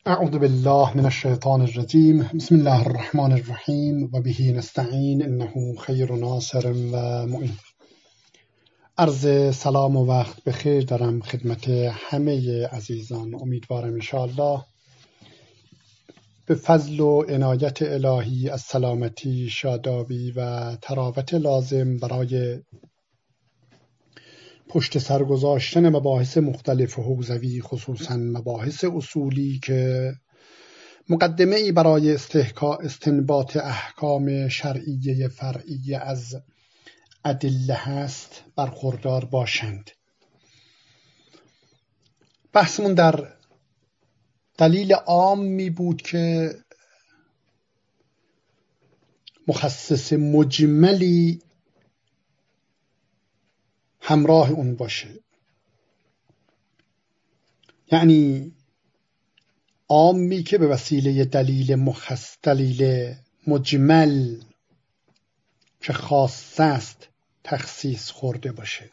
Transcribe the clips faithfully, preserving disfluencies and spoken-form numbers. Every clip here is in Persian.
اعوذ بالله من الشیطان الرجیم. بسم الله الرحمن الرحیم و به نستعین انه خیر ناصر و معین. عرض سلام و وقت بخیر دارم خدمت همه عزیزان. امیدوارم انشاءالله به فضل و عنایت الهی از سلامتی، شادابی و تراوت لازم برای پشت سر گذاشتن مباحث مختلف و حوزوی، خصوصا مباحث اصولی که مقدمه ای برای استنباط احکام شرعیه فرعی از ادله هست برخوردار باشند. بحثمون در دلیل عام می بود که مخصص مجملی همراه اون باشه، یعنی عامی که به وسیله دلیل مخصص دلیل مجمل که خاص است تخصیص خورده باشه.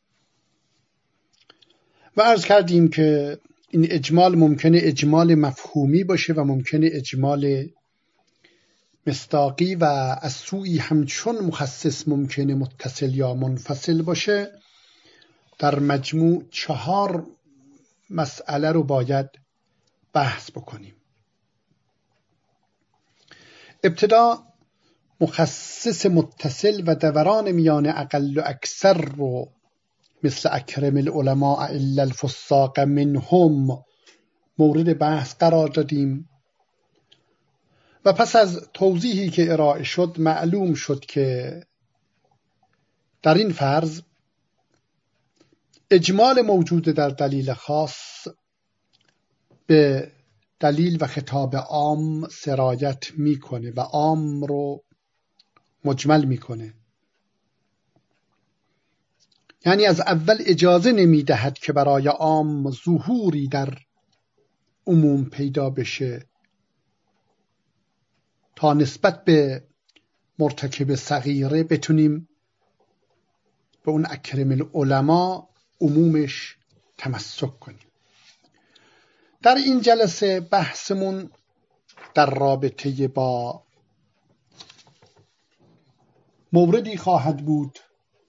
و عرض کردیم که این اجمال ممکنه اجمال مفهومی باشه و ممکنه اجمال مصداقی و از سوی همچون مخصص ممکنه متصل یا منفصل باشه. در مجموع چهار مسئله رو باید بحث بکنیم. ابتدا مخصص متصل و دوران میان اقل و اکثر رو مثل اکرم العلماء الا الفساق منهم مورد بحث قرار دادیم و پس از توضیحی که ارائه شد معلوم شد که در این فرض اجمال موجود در دلیل خاص به دلیل و خطاب عام سرایت میکنه و عام رو مجمل میکنه، یعنی از اول اجازه نمیدهد که برای عام ظهوری در عموم پیدا بشه تا نسبت به مرتکب صغیره بتونیم به اون اکرم العلماء عمومش تمسک کنیم. در این جلسه بحثمون در رابطه با موردی خواهد بود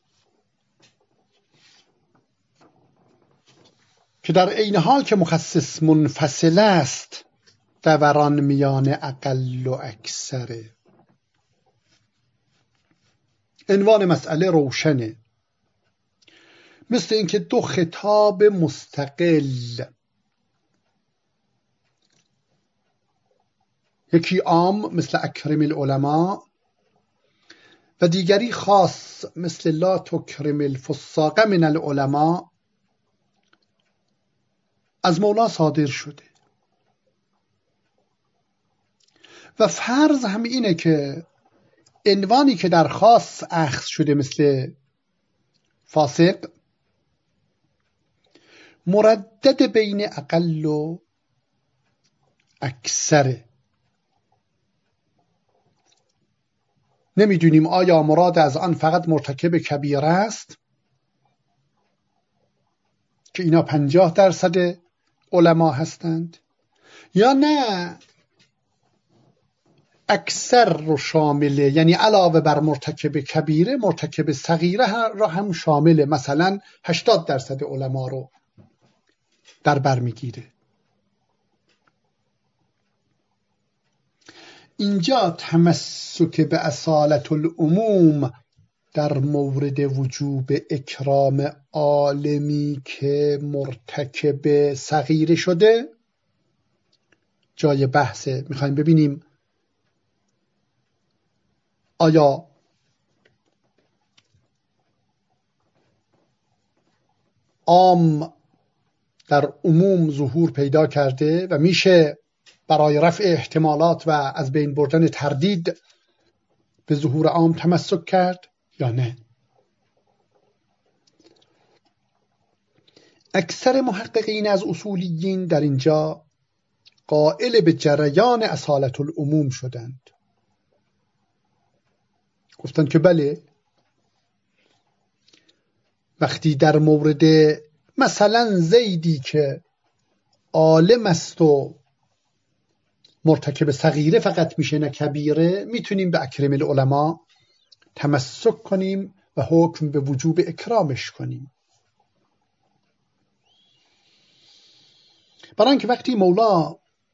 که در عین حال که مخصص منفصل است دوران میان اقل و اکثره. عنوان مسئله روشنه، مثل اینکه دو خطاب مستقل، یکی عام مثل اکرم العلماء و دیگری خاص مثل لا تکرم الفساق من العلماء، از مولا صادر شده و فرض هم اینه که عنوانی که در خاص اخذ شده مثل فاسق مردد بین اقل و اکثره. نمیدونیم آیا مراد از آن فقط مرتکب کبیره است که اینا پنجاه درصد علما هستند، یا نه اکثر رو شامله، یعنی علاوه بر مرتکب کبیره مرتکب صغیره را هم شامله، مثلا هشتاد درصد علما رو در بر میگیره. اینجا تمسک به اصالت العموم در مورد وجوب اکرام عالمی که مرتکب صغیره شده جای بحثه. میخوایم ببینیم آیا عام در عموم ظهور پیدا کرده و میشه برای رفع احتمالات و از بین بردن تردید به ظهور عام تمسک کرد یا نه. اکثر محققین از اصولیین در اینجا قائل به جریان اصالت العموم شدند. گفتند که بله، وقتی در مورد مثلا زیدی که عالم است و مرتکب صغیره فقط میشه نه کبیره، میتونیم به اکرم العلماء تمسک کنیم و حکم به وجوب اکرامش کنیم. برای اینکه وقتی مولا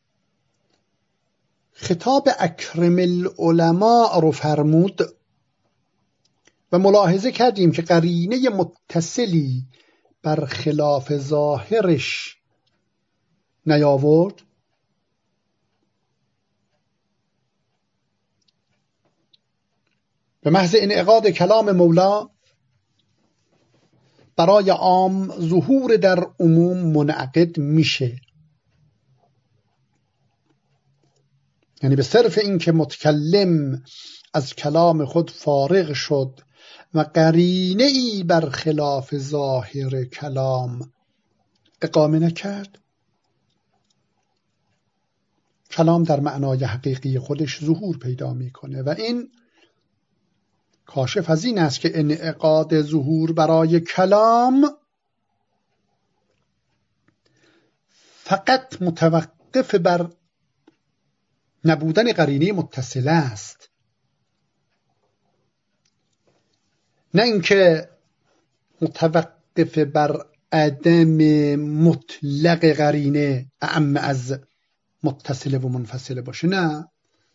خطاب اکرم العلماء رو فرمود و ملاحظه کردیم که قرینه متصلی بر خلاف ظاهرش نیاورد، به محض انعقاد کلام مولا برای عام ظهور در عموم منعقد میشه. یعنی به صرف این که متکلم از کلام خود فارغ شد و قرینه ای بر خلاف ظاهر کلام اقامه نکرد، کلام در معنای حقیقی خودش ظهور پیدا میکنه و این کاشف از این است که انعقاد ظهور برای کلام فقط متوقف بر نبودن قرینه متصله است، نه اینکه متوقف بر عدم مطلق قرینه اعم از متصله و منفصله باشه. نه،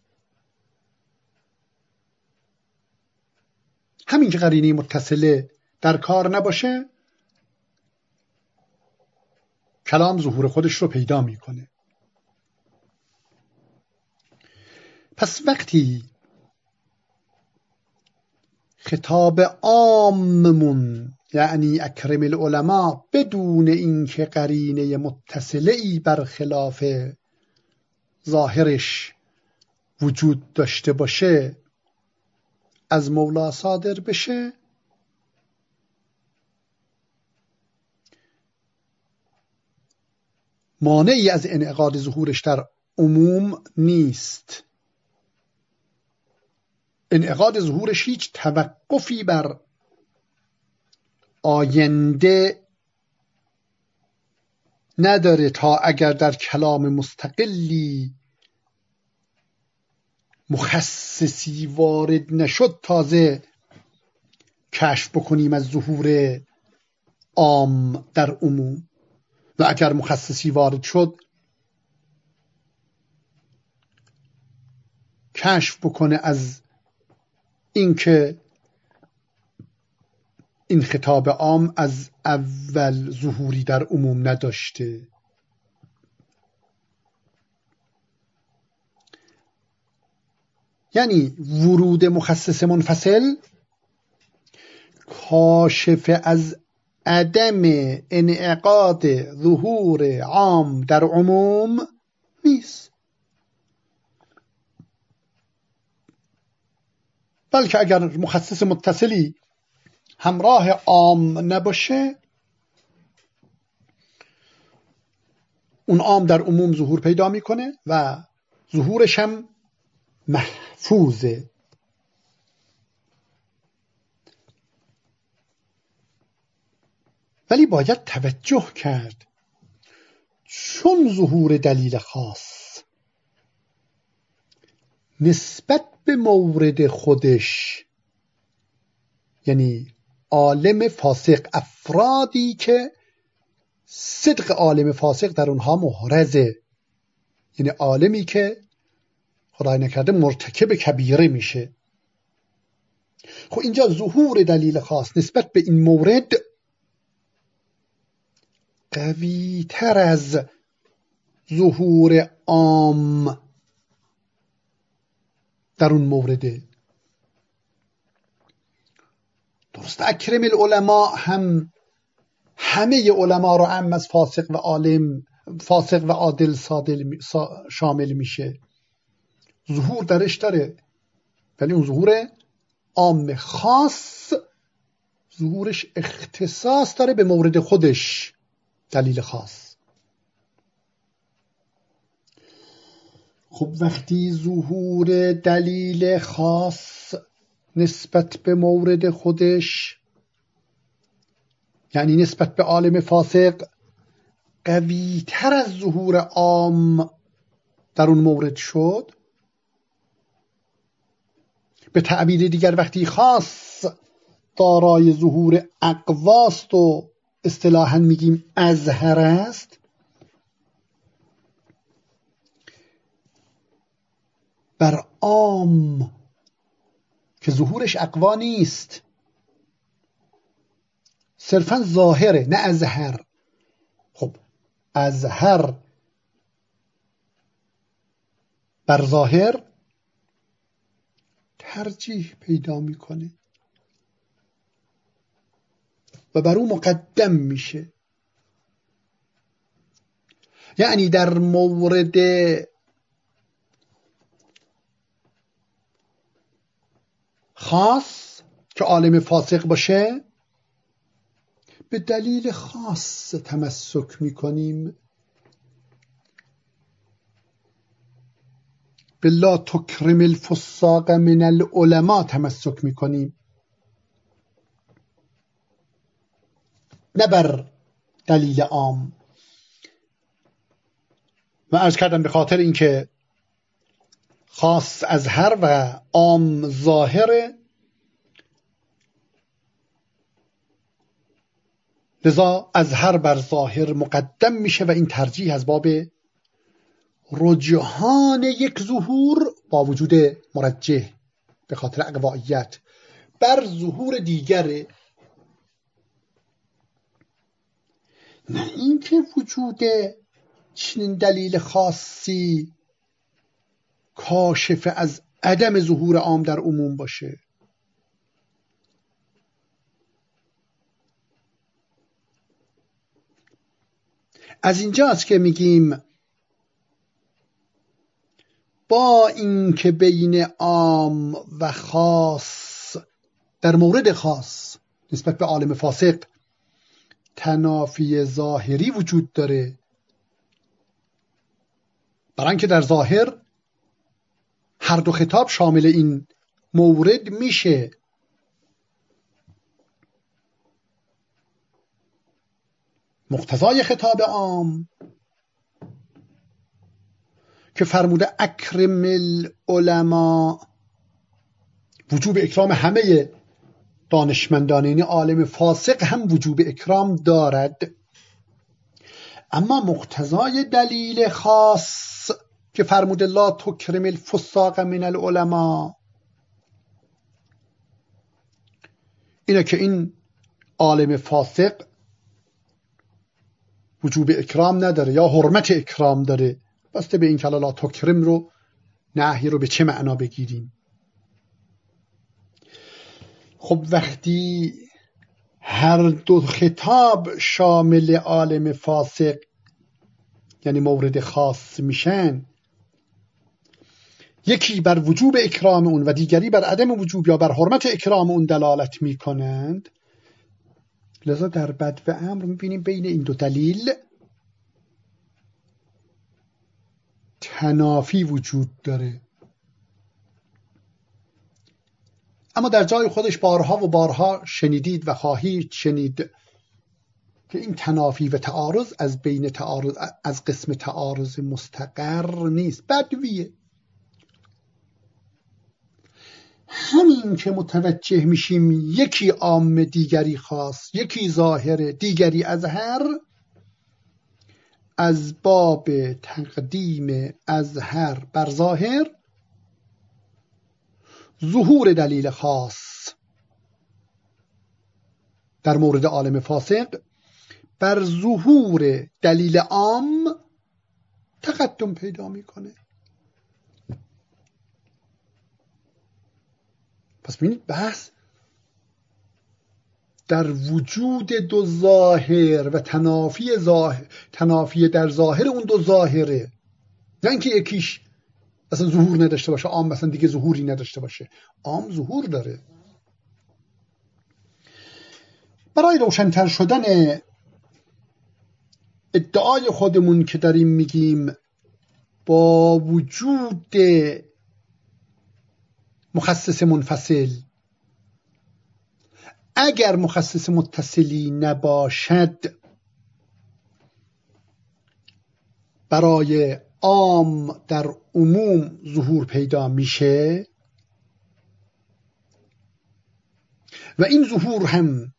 همین که قرینه متصله در کار نباشه کلام ظهور خودش رو پیدا میکنه. پس وقتی خطاب عاممون یعنی اکرم العلماء بدون اینکه قرینه متصله ای بر خلاف ظاهرش وجود داشته باشه از مولا صادر بشه، مانعی از انعقاد ظهورش در عموم نیست. انعقاد ظهورش هیچ توقفی بر آینده نداره تا اگر در کلام مستقلی مخصصی وارد نشد تازه کشف بکنیم از ظهور عام در عموم، و اگر مخصصی وارد شد کشف بکنه از اینکه این خطاب عام از اول ظهوری در عموم نداشته. یعنی ورود مخصص منفصل کاشف از عدم انعقاد ظهور عام در عموم نیست، بلکه اگر مخصص متصلی همراه عام نباشه اون عام در عموم ظهور پیدا میکنه و ظهورش هم محفوظه. ولی باید توجه کرد چون ظهور دلیل خاص نسبت به مورد خودش، یعنی عالم فاسق، افرادی که صدق عالم فاسق در اونها محرزه، یعنی عالمی که خدای نکرده مرتکب کبیره میشه، خب اینجا ظهور دلیل خاص نسبت به این مورد قوی تر از ظهور عام در اون مورده. درست اکرم العلماء هم همه علما رو هم از فاسق و عالم، فاسق و عادل شامل میشه، ظهور درش داره، ولی اون ظهور عام خاص ظهورش اختصاص داره به مورد خودش، دلیل خاص. خب وقتی ظهور دلیل خاص نسبت به مورد خودش، یعنی نسبت به عالم فاسق، قوی تر از ظهور عام در اون مورد شد. به تعبیر دیگر وقتی خاص دارای ظهور اقواست و اصطلاحاً میگیم اظهر است، بر عام که ظهورش اقوا نیست، صرفاً ظاهره نه اظهر. خب اظهر بر ظاهر ترجیح پیدا میکنه و بر او مقدم میشه. یعنی در مورد خاص که عالم فاسق باشه به دلیل خاص تمسک میکنیم. بالله تکرم الفساق من العلماء تمسک میکنیم، نه بر دلیل عام. و عرض کردم به خاطر اینکه خاص اظهر و عام ظاهره، لذا اظهر بر ظاهر مقدم میشه و این ترجیح از باب رجحان یک ظهور با وجود مرجح به خاطر اقواییت بر ظهور دیگره، نه اینکه وجود چنین دلیل خاصی کاشف از عدم ظهور عام در عموم باشه. از اینجاست که میگیم با اینکه بین عام و خاص در مورد خاص نسبت به عالم فاسق تنافی ظاهری وجود داره، برای اینکه در ظاهر هر دو خطاب شامل این مورد میشه. مقتضای خطاب عام که فرموده اکرم العلماء، وجوب اکرام همه دانشمندان، یعنی عالم فاسق هم وجوب اکرام دارد. اما مقتضای دلیل خاص که فرموده لا تکرم الفساق من العلماء اینه که این عالم فاسق وجوب اکرام نداره یا حرمت اکرام داره، بسته به این که لا تکرم رو نهی رو به چه معنا بگیریم. خب وقتی هر دو خطاب شامل عالم فاسق یعنی مورد خاص میشن، یکی بر وجوب اکرام اون و دیگری بر عدم وجوب یا بر حرمت اکرام اون دلالت میکنند، لذا در بد و امر میبینیم بین این دو دلیل تنافی وجود داره. اما در جای خودش بارها و بارها شنیدید و خواهید شنید که این تنافی و تعارض از بین تعارض از قسم تعارض مستقر نیست، بدویه. همین که متوجه میشیم یکی عام دیگری خاص، یکی ظاهر دیگری اظهر، از باب تقدیم اظهر بر ظاهر ظهور دلیل خاص در مورد عالم فاسق بر ظهور دلیل عام تقدم پیدا میکنه. پس ببینید بحث در وجود دو ظاهر و تنافی ظاهر تنافی در ظاهر اون دو ظاهره، نه اینکه یکیش اصلا ظهور نداشته باشه، عام مثلا دیگه ظهوری نداشته باشه. عام ظهور داره. برای روشن‌تر شدن ادعای خودمون که داریم میگیم با وجود مخصص منفصل اگر مخصص متصلی نباشد برای عام در عموم ظهور پیدا میشه و این ظهور هم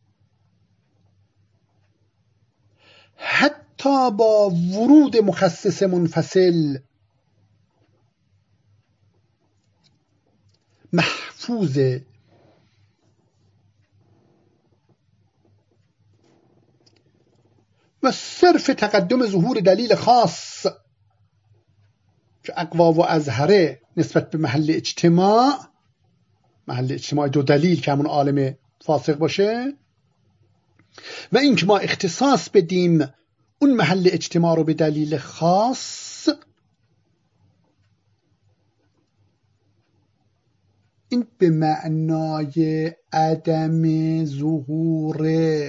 حتی با ورود مخصص منفصل محفوظه و صرف تقدم ظهور دلیل خاص که اقوا و اظهره نسبت به محل اجتماع، محل اجتماع دو دلیل که همون عالم فاسق باشه، و اینکه ما اختصاص بدیم اون محل اجتماع رو به دلیل خاص، این به معنای عدم ظهور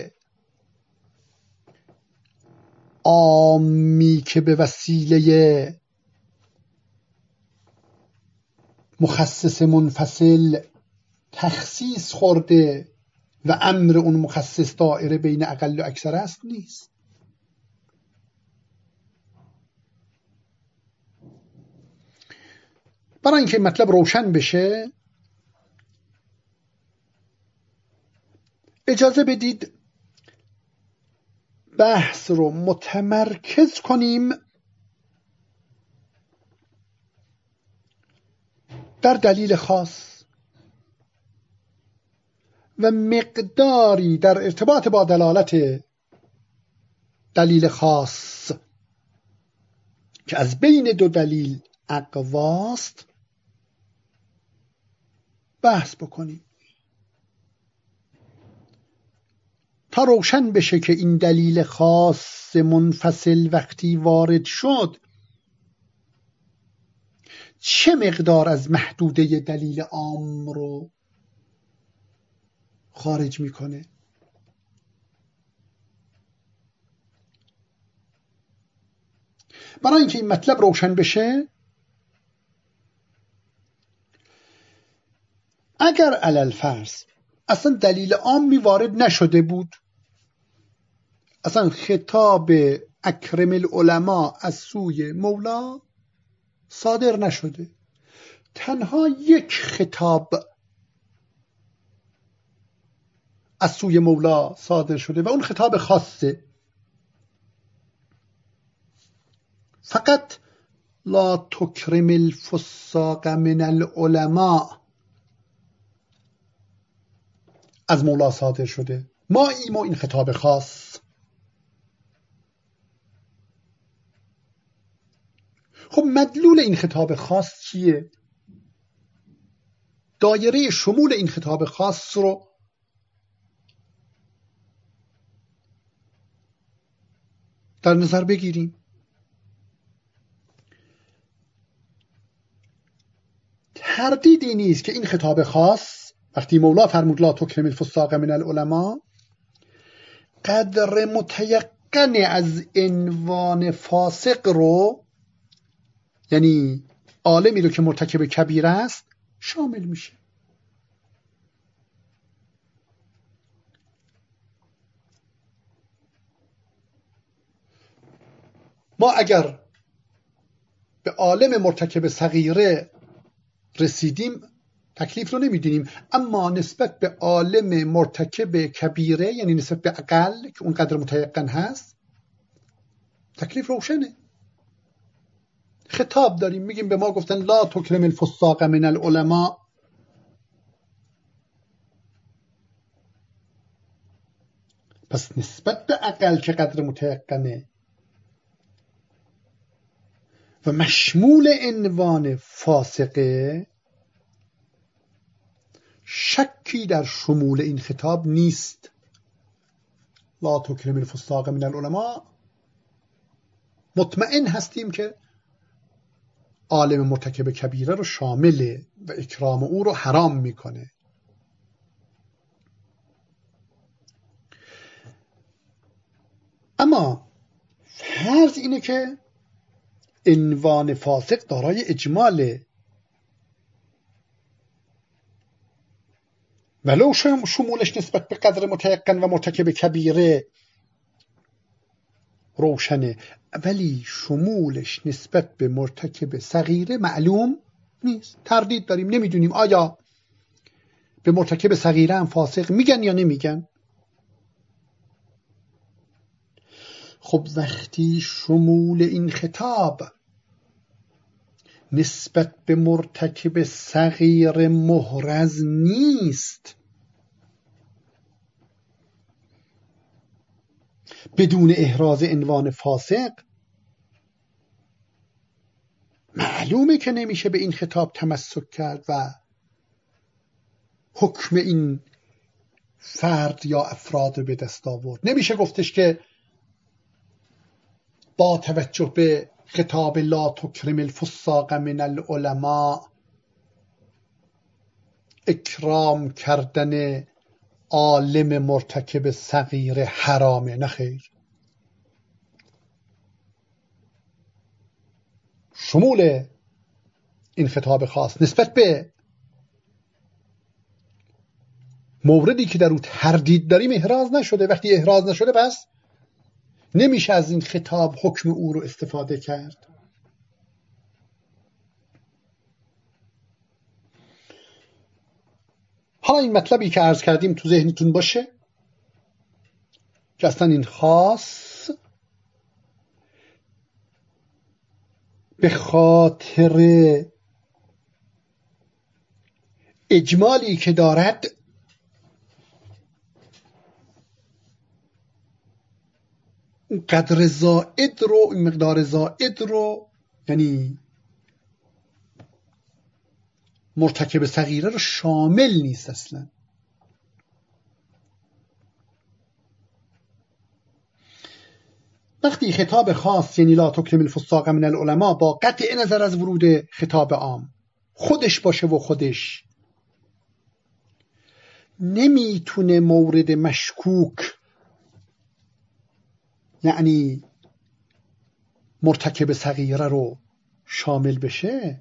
عامی که به وسیله مخصص منفصل تخصیص خورده و امر اون مخصص دائره بین اقل و اکثر است نیست. برای اینکه مطلب روشن بشه اجازه بدید بحث رو متمرکز کنیم در دلیل خاص و مقداری در ارتباط با دلالت دلیل خاص که از بین دو دلیل اقواست بحث بکنیم تا روشن بشه که این دلیل خاص منفصل وقتی وارد شد چه مقدار از محدوده دلیل عام رو خارج میکنه. برای اینکه این مطلب روشن بشه اگر علل فرض اصلا دلیل عامی وارد نشده بود، اصلا خطاب اکرم العلماء از سوی مولا صادر نشده، تنها یک خطاب از سوی مولا صادر شده و اون خطاب خاصه، فقط لا تکرم الفساق من العلماء از مولا صادر شده. ما ایم و این خطاب خاص. خب مدلول این خطاب خاص چیه؟ دایره شمول این خطاب خاص رو در نظر بگیریم. تردیدی نیست که این خطاب خاص وقتی مولا فرمود لا تکرم الفساق من العلماء قدر متیقن از عنوان فاسق رو، یعنی عالمی رو که مرتکب کبیره است، شامل میشه. ما اگر به عالم مرتکب صغیره رسیدیم تکلیف رو نمیدونیم، اما نسبت به عالم مرتکب کبیره یعنی نسبت به اقل که اون قدر متیقن هست تکلیف روشنه. خطاب داریم، میگیم به ما گفتن لا تکرم الفساق من العلماء، پس نسبت به اقل که قدر متیقنه و مشمول عنوان فاسقه، شکی در شمول این خطاب نیست. لا تکرم الفساق من العلماء، مطمئن هستیم که عالم مرتکب کبیره رو شامله و اکرام او رو حرام میکنه. اما فرض اینه که عنوان فاسق دارای اجماله، ولو شمولش نسبت به قدر متیقن و مرتکب کبیره روشنه، ولی شمولش نسبت به مرتکب صغیره معلوم نیست. تردید داریم، نمیدونیم آیا به مرتکب صغیره هم فاسق میگن یا نمیگن. خب وقتی شمول این خطاب نسبت به مرتکب صغیر محرز نیست، بدون احراز عنوان فاسق، معلومه که نمیشه به این خطاب تمسک کرد و حکم این فرد یا افراد رو به دست آورد. نمیشه گفتش که با توجه به خطاب لا تکرم الفساق من العلماء اکرام کردن عالم مرتکب صغیر حرامه. نه خیر، شمول این خطاب خاص نسبت به موردی که در او تردید داریم احراز نشده. وقتی احراز نشده پس نمیشه از این خطاب حکم او رو استفاده کرد. حالا این مطلبی که عرض کردیم تو ذهنتون باشه که اصلا این خاص به خاطر اجمالی که دارد قدر زائد رو، مقدار زائد رو، یعنی مرتکب صغیره رو شامل نیست اصلا. وقتی خطاب خاص یعنی لا تکرم الفساق من العلماء با قطع نظر از ورود خطاب عام خودش باشه و خودش نمیتونه مورد مشکوک یعنی مرتکب صغیره رو شامل بشه،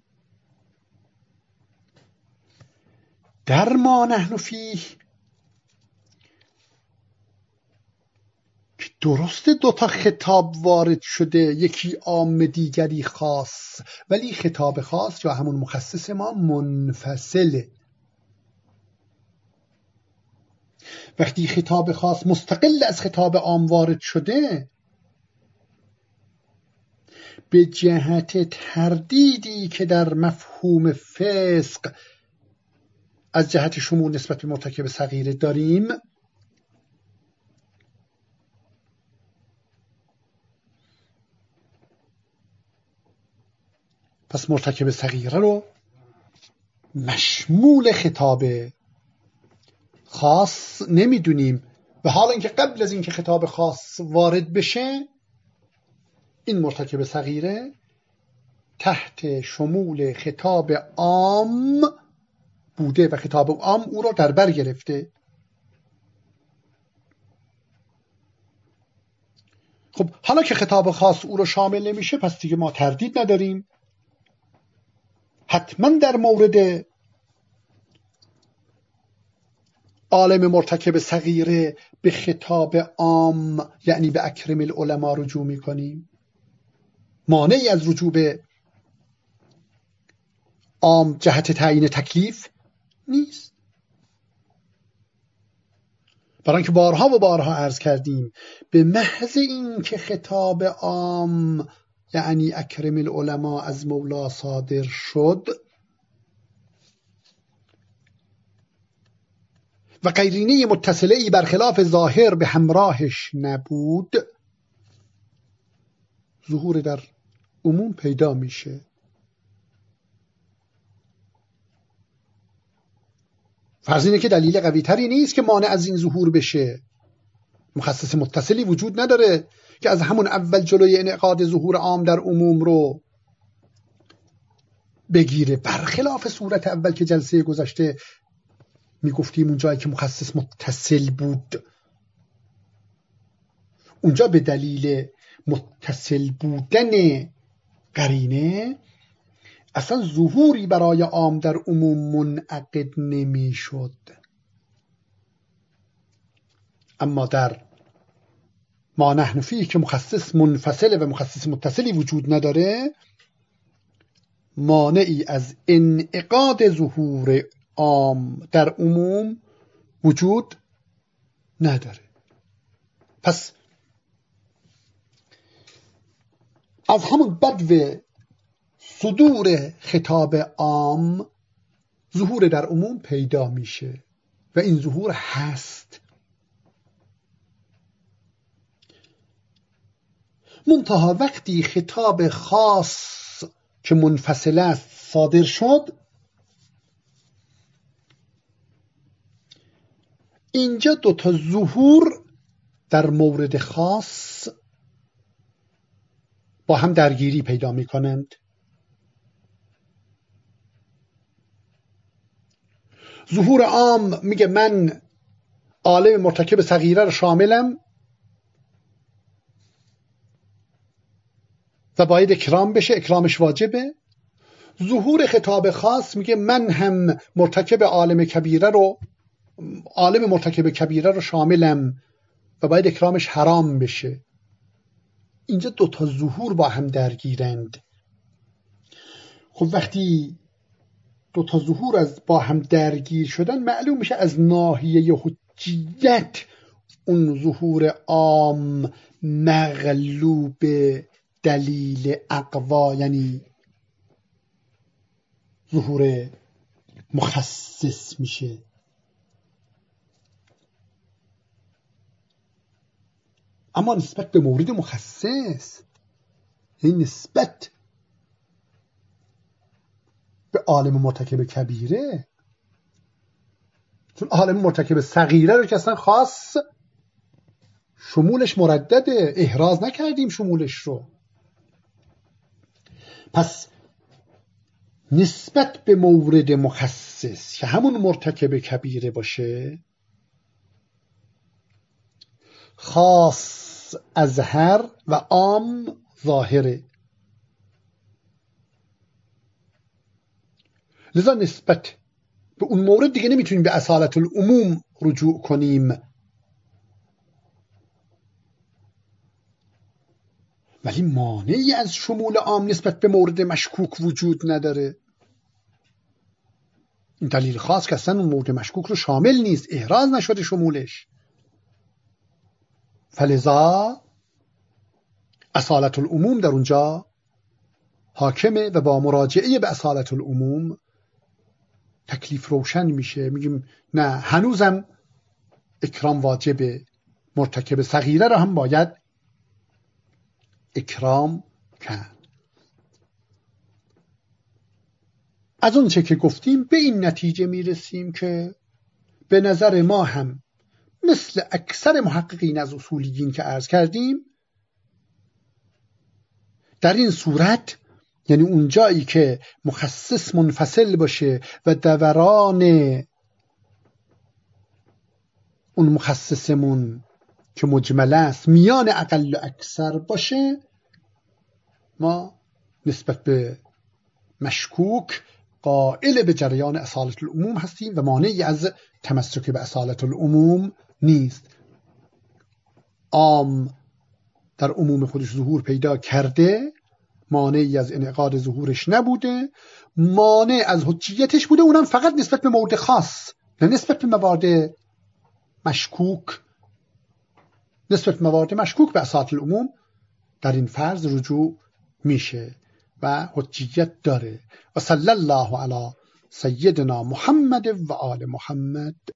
در ما نحن فیه که درست دوتا خطاب وارد شده، یکی عام دیگری خاص، ولی خطاب خاص یا همون مخصص ما منفصله. وقتی خطاب خاص مستقل از خطاب عام وارد شده، به جهت تردیدی که در مفهوم فسق از جهت شمول نسبت به مرتکب صغیره داریم، پس مرتکب صغیره رو مشمول خطاب خاص نمیدونیم و حالا اینکه قبل از اینکه خطاب خاص وارد بشه این مرتکب صغیره تحت شمول خطاب عام بوده و خطاب عام او را در بر گرفته. خب حالا که خطاب خاص او را شامل نمیشه، پس دیگه ما تردید نداریم، حتما در مورد عالم مرتکب صغیره به خطاب عام یعنی به اکرم العلماء رجوع میکنیم. مانعی از رجوع به عام جهت تعیین تکلیف نیست. برای اینکه بارها و بارها عرض کردیم به محض این که خطاب عام یعنی اکرم العلماء از مولا صادر شد و قرینه متصله‌ای برخلاف ظاهر به همراهش نبود، ظهور در عموم پیدا میشه. فرض اینه که دلیل قوی تری نیست که مانع از این ظهور بشه. مخصص متصلی وجود نداره که از همون اول جلوی انعقاد ظهور عام در عموم رو بگیره، برخلاف صورت اول که جلسه گذشته میگفتیم اون جایی که مخصص متصل بود، اونجا به دلیل متصل بودن قرینه اصلا ظهوری برای عام در عموم منعقد نمیشد. اما در ما نحن فیه که مخصص منفصل و مخصص متصلی وجود نداره، مانعی از انعقاد ظهور عام در عموم وجود نداره. پس از همون بدو صدور خطاب عام ظهور در عموم پیدا میشه و این ظهور هست. منتها وقتی خطاب خاص که منفصل است صادر شد، اینجا دو تا ظهور در مورد خاص با هم درگیری پیدا می کنند. ظهور عام میگه من عالم مرتکب صغیره رو شاملم و باید اکرام بشه، اکرامش واجبه. ظهور خطاب خاص میگه من هم مرتکب عالم کبیره رو عالم مرتکب کبیره رو شاملم و باید اکرامش حرام بشه. اینجا دو تا ظهور با هم درگیرند. خب وقتی دو تا ظهور از با هم درگیر شدن، معلوم میشه از ناحیه حجیت اون ظهور عام مغلوب دلیل اقوا، یعنی ظهور مخصص میشه. اما نسبت به مورد مخصص، این نسبت به عالم مرتکب کبیره، چون عالم مرتکب صغیره رو که اصلا خاص شمولش مردده، احراز نکردیم شمولش رو. پس نسبت به مورد مخصص که همون مرتکب کبیره باشه، خاص اظهر و عام ظاهره. لذا نسبت به اون مورد دیگه نمیتونیم به اصالت العموم رجوع کنیم، ولی مانعی از شمول عام نسبت به مورد مشکوک وجود نداره. این دلیل خاص که اصلا اون مورد مشکوک رو شامل نیست، احراز نشده شمولش. فلذا اصالت العموم در اونجا حاکمه و با مراجعه به اصالت العموم تکلیف روشن میشه. میگیم نه، هنوزم اکرام واجبه، مرتکب صغیره رو هم باید اکرام کرد. از اون چه که گفتیم به این نتیجه میرسیم که به نظر ما هم مثل اکثر محققین از اصولیین که عرض کردیم، در این صورت، یعنی اون جایی که مخصص منفصل باشه و دوران اون مخصصمون که مجمل است میان اقل و اکثر باشه، ما نسبت به مشکوک قائل به جریان اصالت العموم هستیم و مانعی از تمسک به اصالت العموم نیست. عام در عموم خودش ظهور پیدا کرده، مانعی از انعقاد ظهورش نبوده، مانع از حجیتش بوده، اونم فقط نسبت به مورد خاص، نه نسبت به موارد مشکوک. نسبت به موارد مشکوک به اصالت العموم در این فرض رجوع میشه و حجیت داره. و صلی الله علی سیدنا محمد و آل محمد.